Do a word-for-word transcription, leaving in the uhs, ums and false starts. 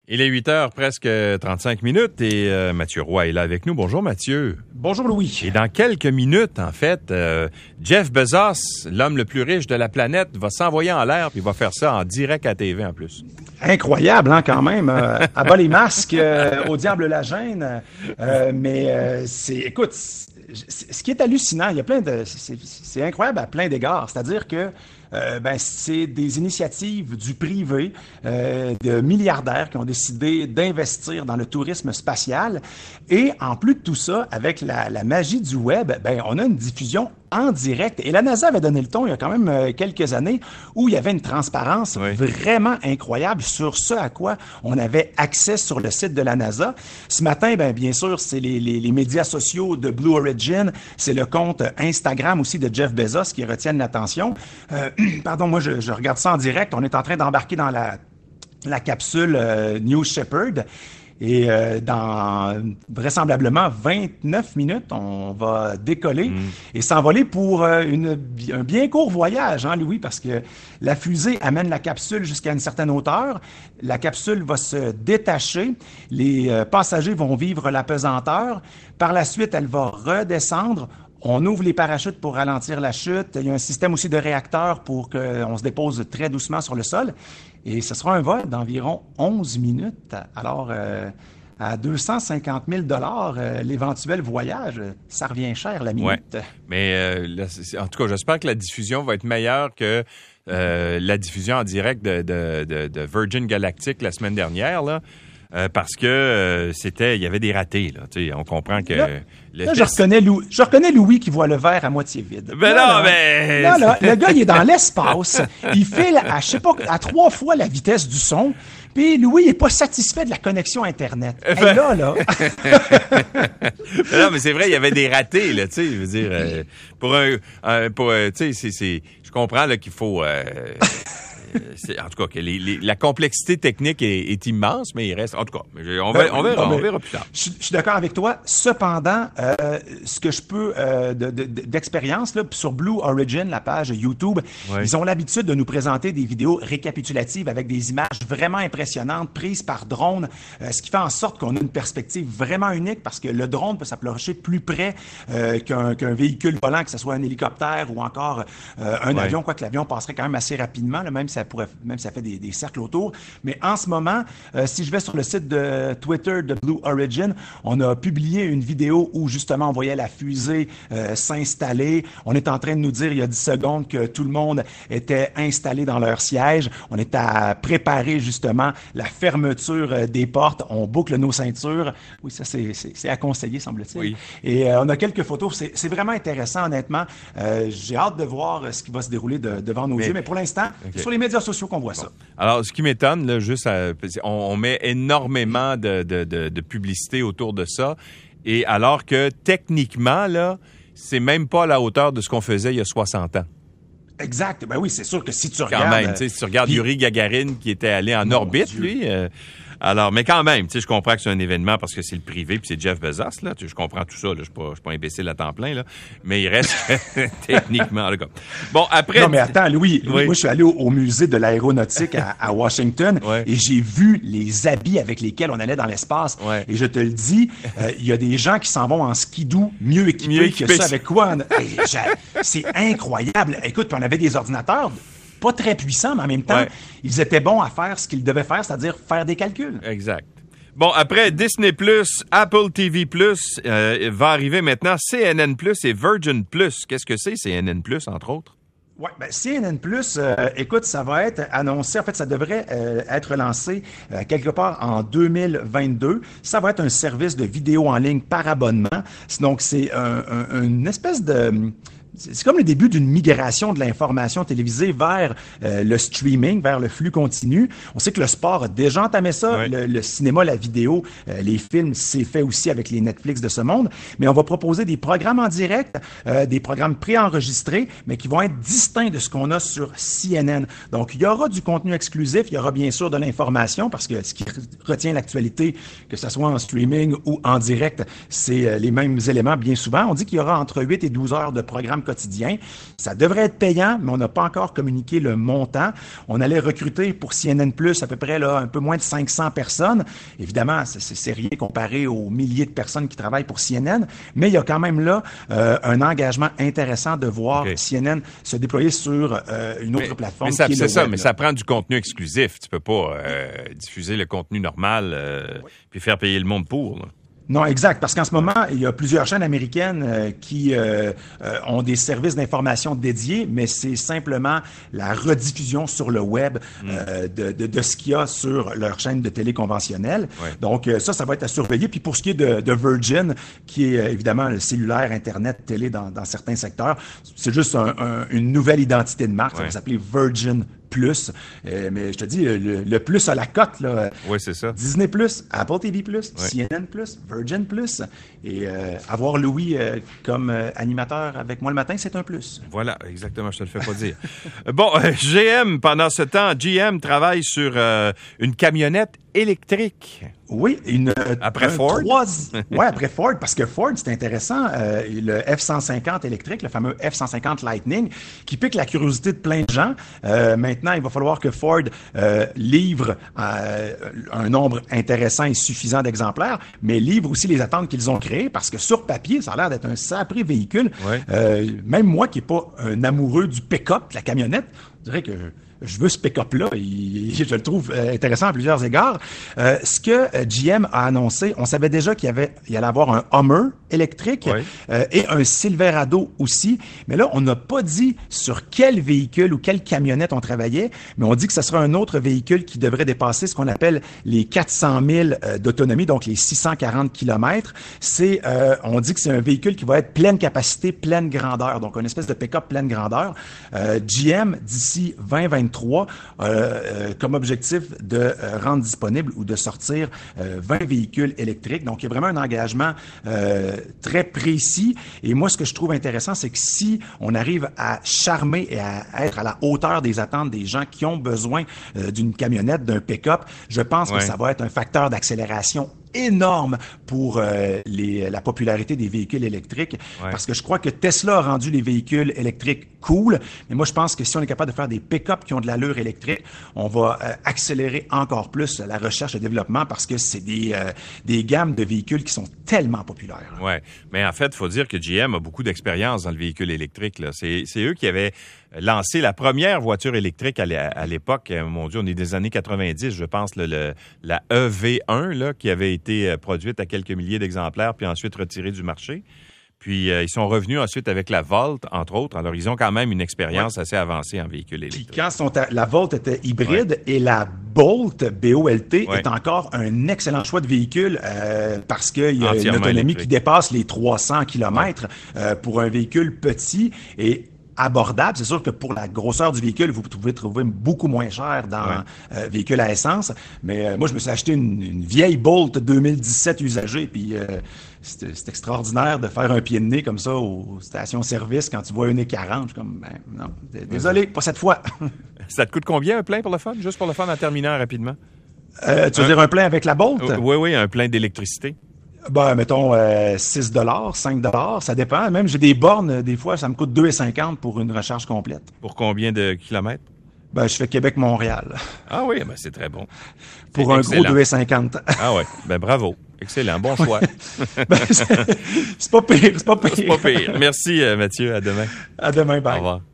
Il est huit heures, presque trente-cinq minutes, et euh, Mathieu Roy est là avec nous. Bonjour Mathieu. Bonjour Louis. Et dans quelques minutes, en fait, euh, Jeff Bezos, l'homme le plus riche de la planète, va s'envoyer en l'air, puis il va faire ça en direct à T V en plus. Incroyable, hein, quand même. Euh, à bas les masques, euh, au diable la gêne. Euh, mais euh, c'est, écoute, c'est, ce qui est hallucinant, il y a plein de, c'est, c'est incroyable à plein d'égards. C'est-à-dire que Euh, ben, c'est des initiatives du privé, euh, de milliardaires qui ont décidé d'investir dans le tourisme spatial. Et en plus de tout ça, avec la, la magie du web, ben, on a une diffusion en direct. Et la NASA avait donné le ton il y a quand même euh, quelques années où il y avait une transparence oui. vraiment incroyable sur ce à quoi on avait accès sur le site de la NASA. Ce matin, ben, bien sûr, c'est les, les, les médias sociaux de Blue Origin, c'est le compte Instagram aussi de Jeff Bezos qui retiennent l'attention. Euh, pardon, moi, je, je regarde ça en direct. On est en train d'embarquer dans la, la capsule euh, New Shepard. Et euh, dans vraisemblablement vingt-neuf minutes, on va décoller mmh. et s'envoler pour euh, une, un bien court voyage, hein, Louis, parce que la fusée amène la capsule jusqu'à une certaine hauteur. La capsule va se détacher. Les euh, passagers vont vivre la pesanteur. Par la suite, elle va redescendre. On ouvre les parachutes pour ralentir la chute. Il y a un système aussi de réacteurs pour qu'on se dépose très doucement sur le sol. Et ce sera un vol d'environ onze minutes. Alors, euh, à deux cent cinquante mille dollars, euh, l'éventuel voyage, ça revient cher la minute. Ouais. Mais euh, là, en tout cas, j'espère que la diffusion va être meilleure que euh, la diffusion en direct de, de, de, de Virgin Galactic la semaine dernière, là. Euh, parce que euh, c'était, il y avait des ratés, là. Tu sais, on comprend que. Là, le là je reconnais Louis, je reconnais Louis qui voit le verre à moitié vide. Ben là, non, là, mais. Là, là, le gars, il est dans l'espace. Il file à, je sais pas, à trois fois la vitesse du son. Puis Louis, il est pas satisfait de la connexion Internet. Et ben... là, là. Non, mais c'est vrai, il y avait des ratés, là. Tu sais, je veux dire, euh, pour un, un pour, euh, tu sais, c'est, c'est, je comprends là qu'il faut. Euh, C'est, en tout cas, que les, les, la complexité technique est, est immense, mais il reste... En tout cas, on, va, on, verra, on verra plus tard. Je, je suis d'accord avec toi. Cependant, euh, ce que je peux, euh, de, de, d'expérience, là, sur Blue Origin, la page YouTube, oui. ils ont l'habitude de nous présenter des vidéos récapitulatives avec des images vraiment impressionnantes prises par drone, euh, ce qui fait en sorte qu'on a une perspective vraiment unique parce que le drone peut s'approcher plus près euh, qu'un, qu'un véhicule volant, que ce soit un hélicoptère ou encore euh, un oui. avion, quoique l'avion passerait quand même assez rapidement, là, même si ça pourrait, même si ça fait des, des cercles autour. Mais en ce moment, euh, si je vais sur le site de Twitter de Blue Origin, on a publié une vidéo où justement on voyait la fusée euh, s'installer. On est en train de nous dire il y a dix secondes que tout le monde était installé dans leur siège. On est à préparer justement la fermeture euh, des portes. On boucle nos ceintures. Oui, ça c'est, c'est, c'est à conseiller, semble-t-il. Oui. Et euh, on a quelques photos. C'est, c'est vraiment intéressant, honnêtement. Euh, j'ai hâte de voir ce qui va se dérouler de, devant nos mais, yeux. Mais pour l'instant, okay. sur les médias sociaux qu'on voit bon. ça. Alors, ce qui m'étonne, là, juste, à, on, on met énormément de, de, de, de publicité autour de ça, et alors que techniquement, là, c'est même pas à la hauteur de ce qu'on faisait il y a soixante ans. Exact. Ben oui, c'est sûr que si tu Quand regardes... Quand même, tu sais, si tu regardes puis... Yuri Gagarin qui était allé en orbite, Dieu. lui... Euh, Alors, mais quand même, tu sais, je comprends que c'est un événement parce que c'est le privé puis c'est Jeff Bezos, là. Tu sais, je comprends tout ça, là. Je suis pas, je suis pas imbécile à temps plein, là. Mais il reste techniquement, là, comme. Bon, après. Non, mais attends, Louis. Oui. Moi, je suis allé au, au musée de l'aéronautique à, à Washington ouais. et j'ai vu les habits avec lesquels on allait dans l'espace. Ouais. Et je te le dis, il euh, y a des gens qui s'en vont en skidoo mieux équipés, mieux équipés que ça avec quoi? On... c'est incroyable. Écoute, puis on avait des ordinateurs pas très puissants, mais en même temps, ouais. ils étaient bons à faire ce qu'ils devaient faire, c'est-à-dire faire des calculs. Exact. Bon, après Disney plus, Apple T V plus, euh, va arriver maintenant C N N plus et Virgin plus. Qu'est-ce que c'est, C N N plus, entre autres? Oui, ben C N N plus, euh, écoute, ça va être annoncé, en fait, ça devrait euh, être lancé euh, quelque part en deux mille vingt-deux. Ça va être un service de vidéo en ligne par abonnement. Donc, c'est un, un, une espèce de... C'est comme le début d'une migration de l'information télévisée vers euh, le streaming, vers le flux continu. On sait que le sport a déjà entamé ça, oui. le, le cinéma, la vidéo, euh, les films, c'est fait aussi avec les Netflix de ce monde. Mais on va proposer des programmes en direct, euh, des programmes préenregistrés, mais qui vont être distincts de ce qu'on a sur C N N. Donc, il y aura du contenu exclusif, il y aura bien sûr de l'information, parce que ce qui retient l'actualité, que ce soit en streaming ou en direct, c'est euh, les mêmes éléments bien souvent. On dit qu'il y aura entre huit et douze heures de programmes quotidien. Ça devrait être payant, mais on n'a pas encore communiqué le montant. On allait recruter pour C N N plus, à peu près là, un peu moins de cinq cents personnes. Évidemment, c'est, c'est rien comparé aux milliers de personnes qui travaillent pour C N N, mais il y a quand même là euh, un engagement intéressant de voir okay. C N N se déployer sur euh, une autre mais, plateforme. Mais ça, qui est c'est le ça, web, mais là. ça prend du contenu exclusif. Tu peux pas euh, diffuser le contenu normal euh, oui. puis faire payer le monde pour. Là. Non, exact, parce qu'en ce moment, il y a plusieurs chaînes américaines euh, qui euh, euh, ont des services d'information dédiés, mais c'est simplement la rediffusion sur le web euh, de, de, de ce qu'il y a sur leur chaîne de télé conventionnelle. Ouais. Donc euh, ça, ça va être à surveiller. Puis pour ce qui est de, de Virgin, qui est euh, évidemment le cellulaire, Internet, télé dans, dans certains secteurs, c'est juste un, un, une nouvelle identité de marque. Ouais. Ça va s'appeler Virgin Plus. Euh, mais je te dis, le, le plus à la cote, là. Oui, c'est ça. Disney Plus, Apple T V Plus, ouais. C N N Plus, Virgin Plus. Et euh, avoir Louis euh, comme euh, animateur avec moi le matin, c'est un plus. Voilà, exactement, je te le fais pas dire. Bon, euh, G M, pendant ce temps, G M travaille sur euh, une camionnette électrique. Oui, une après un, Ford. Trois... ouais, après Ford, parce que Ford, c'est intéressant, euh, le F cent cinquante électrique, le fameux F cent cinquante Lightning, qui pique la curiosité de plein de gens. Euh, maintenant, il va falloir que Ford euh, livre euh, un nombre intéressant et suffisant d'exemplaires, mais livre aussi les attentes qu'ils ont créées, parce que sur papier, ça a l'air d'être un sacré véhicule. Ouais. Euh, même moi, qui n'ai pas un amoureux du pick-up, de la camionnette, je dirais que je veux ce pick-up-là. Il, je le trouve intéressant à plusieurs égards. Euh, ce que G M a annoncé, on savait déjà qu'il y avait, il allait avoir un Hummer électrique oui. euh, et un Silverado aussi. Mais là, on n'a pas dit sur quel véhicule ou quelle camionnette on travaillait, mais on dit que ce sera un autre véhicule qui devrait dépasser ce qu'on appelle les quatre cent mille euh, d'autonomie, donc les six cent quarante kilomètres. C'est, euh, on dit que c'est un véhicule qui va être pleine capacité, pleine grandeur, donc une espèce de pick-up pleine grandeur. Euh, G M, d'ici vingt vingt-trois, euh, euh, comme objectif de euh, rendre disponible ou de sortir euh, vingt véhicules électriques. Donc, il y a vraiment un engagement euh, très précis. Et moi, ce que je trouve intéressant, c'est que si on arrive à charmer et à être à la hauteur des attentes des gens qui ont besoin euh, d'une camionnette, d'un pick-up, je pense ouais. que ça va être un facteur d'accélération énorme pour euh, les, la popularité des véhicules électriques ouais. parce que je crois que Tesla a rendu les véhicules électriques cool, mais moi je pense que si on est capable de faire des pick-up qui ont de l'allure électrique, on va euh, accélérer encore plus la recherche et le développement parce que c'est des, euh, des gammes de véhicules qui sont tellement populaires. Oui, mais en fait, il faut dire que G M a beaucoup d'expérience dans le véhicule électrique. Là. C'est, c'est eux qui avaient lancé la première voiture électrique à l'époque. Mon Dieu, on est des années quatre-vingt-dix, je pense, le, le, la E V un là, qui avait été produite à quelques milliers d'exemplaires puis ensuite retirée du marché. Puis, euh, ils sont revenus ensuite avec la Volt, entre autres. Alors, ils ont quand même une expérience ouais. assez avancée en véhicule électrique. Puis, quand sont à, la Volt était hybride ouais. et la Bolt, B O L T, ouais. est encore un excellent choix de véhicule euh, parce qu'il y a une autonomie électrique qui dépasse les trois cents kilomètres ouais. euh, pour un véhicule petit et abordable. C'est sûr que pour la grosseur du véhicule, vous pouvez trouver beaucoup moins cher dans ouais. euh, véhicule à essence. Mais euh, moi, je me suis acheté une, une vieille Bolt deux mille dix-sept usagée, puis euh, c'est, c'est extraordinaire de faire un pied de nez comme ça aux stations-service quand tu vois une et quarante. Je suis comme, ben non, désolé, pas cette fois. Ça te coûte combien un plein pour le fun? Juste pour le fun en terminant rapidement. Euh, tu veux un... dire un plein avec la Bolt? Euh, oui, oui, un plein d'électricité. Ben, mettons euh, six dollars, cinq dollars, ça dépend. Même j'ai des bornes, des fois, ça me coûte deux virgule cinquante pour une recharge complète. Pour combien de kilomètres? Ben, je fais Québec-Montréal. Ah oui, ben c'est très bon. C'est pour excellent. Un gros deux virgule cinquante. Ah oui, ben bravo. Excellent, bon choix. ben, c'est, c'est pas pire, c'est pas pire. C'est pas pire. Merci Mathieu, à demain. À demain, bye. Au revoir.